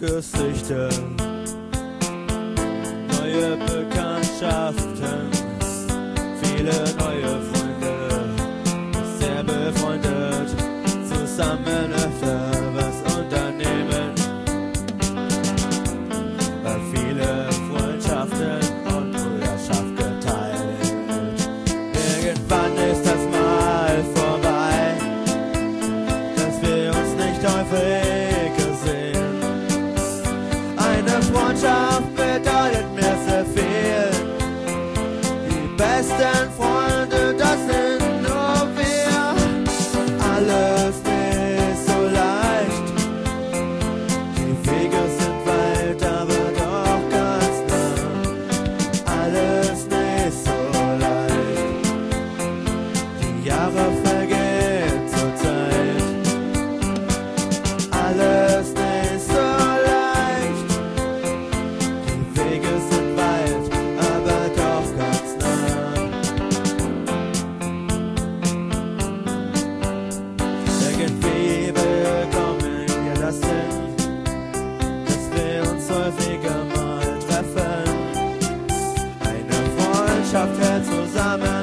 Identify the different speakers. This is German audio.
Speaker 1: Gesichter, neue Bekanntschaften, viele neue Freunde, sehr befreundet, zusammen öfter was unternehmen, viele Freundschaften und Brüderschaft geteilt. Irgendwann ist das Mal vorbei, dass wir uns nicht häufig gesehen. Eine Freundschaft bedeutet mir sehr viel. Die besten Freunde, das sind nur wir. Alles nicht so leicht. Die Wege sind weit, aber doch ganz nah. Alles nicht so leicht. Die Jahre vergehen zur Zeit. Alles nicht so leicht. Die Wege sind weit, aber doch ganz nah. Irgendwie bekommen wir das hin, dass wir uns häufiger mal treffen. Eine Freundschaft hält zusammen.